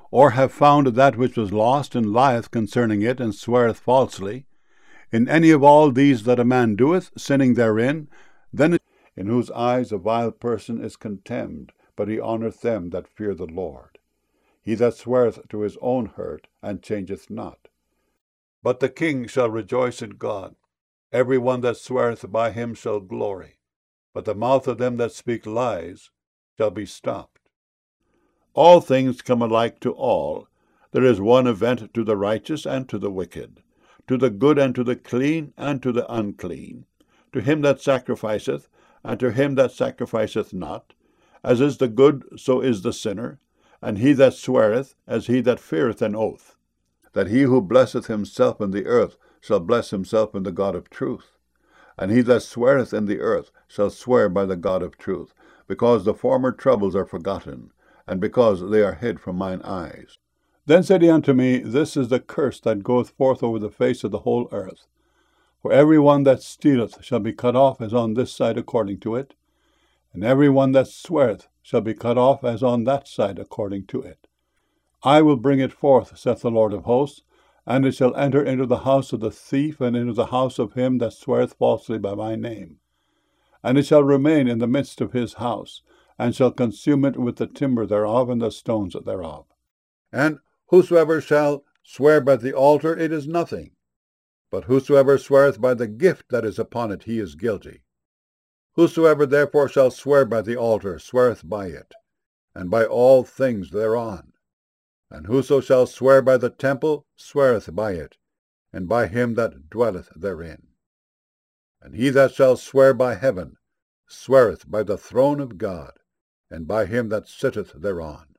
or have found that which was lost, and lieth concerning it, and sweareth falsely, in any of all these that a man doeth, sinning therein, then in whose eyes a vile person is contemned, but he honoureth them that fear the Lord. He that sweareth to his own hurt, and changeth not. But the king shall rejoice in God. Every one that sweareth by him shall glory. But the mouth of them that speak lies shall be stopped. All things come alike to all. There is one event to the righteous and to the wicked, to the good and to the clean and to the unclean, to him that sacrificeth and to him that sacrificeth not. As is the good, so is the sinner, and he that sweareth, as he that feareth an oath. That he who blesseth himself in the earth shall bless himself in the God of truth. And he that sweareth in the earth shall swear by the God of truth, because the former troubles are forgotten, and because they are hid from mine eyes. Then said he unto me, This is the curse that goeth forth over the face of the whole earth. For every one that stealeth shall be cut off as on this side according to it, and every one that sweareth shall be cut off as on that side according to it. I will bring it forth, saith the Lord of hosts, and it shall enter into the house of the thief, and into the house of him that sweareth falsely by my name. And it shall remain in the midst of his house, and shall consume it with the timber thereof and the stones thereof. And whosoever shall swear by the altar, it is nothing. But whosoever sweareth by the gift that is upon it, he is guilty. Whosoever therefore shall swear by the altar, sweareth by it, and by all things thereon. And whoso shall swear by the temple, sweareth by it, and by him that dwelleth therein. And he that shall swear by heaven, sweareth by the throne of God, and by him that sitteth thereon.